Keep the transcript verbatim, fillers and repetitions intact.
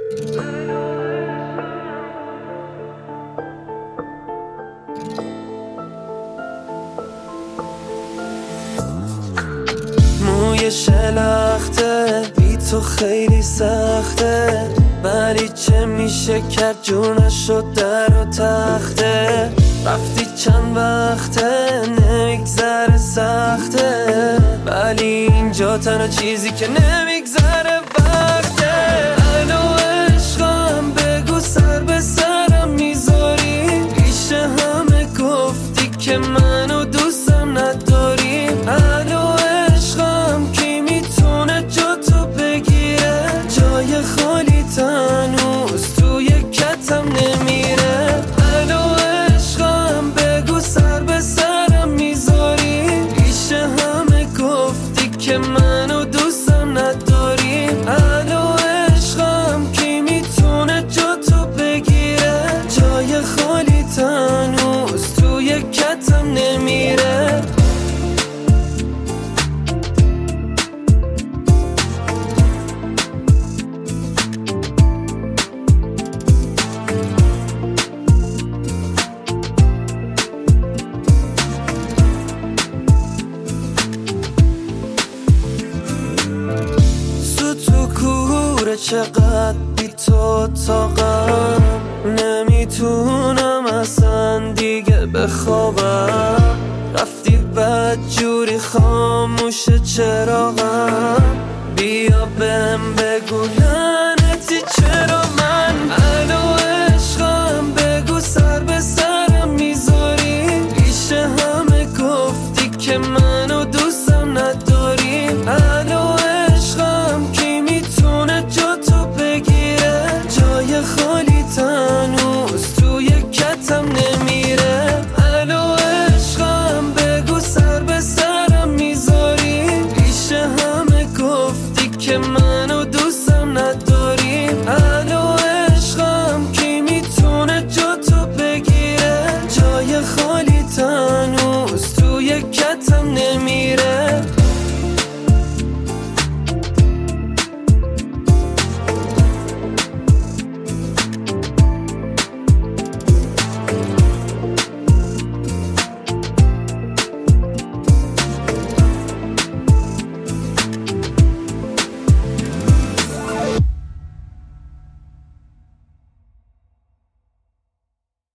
موی شلخته بی تو خیلی سخته، ولی چه میشه کرد جور نشد در و تخته. رفتی چند وقته نمیگذره سخته، ولی اینجا تنها چیزی که نمیگذره وقته. الو عشقم بگو سر به سرم میذاری، پیش همه گفتی که منو دوستم نداری. الو عشقم کی میتونه جا تو بگیره، جای خالی تنوز توی کتم نمیره. الو عشقم بگو سر به سرم میذاری، پیش همه گفتی که منو دوستم نداری. الو عشقم کی میتونه جا تو بگیره، جای خالی تنوز توی کتم نمیره. چقدر بی تو طاقم، نمیتونم اصلا دیگه بخوابم. رفتی بد جوری خاموشه چراغم، بیا بهم بگو لعنتی چرا من. الو عشقم بگو سر به سرم میذاری، پیش همه گفتی که منو دوستم نداری. الو عشقم کی میتونه جا تو بگیره، جای خالی تنوز توی کتم نمیره. الو عشقم بگو سر به سرم میذاری، پیش همه گفتی که منو دوستم نداری. الو عشقم کی میتونه جا تو بگیره، جای خالی تنوز توی کتم نمیره.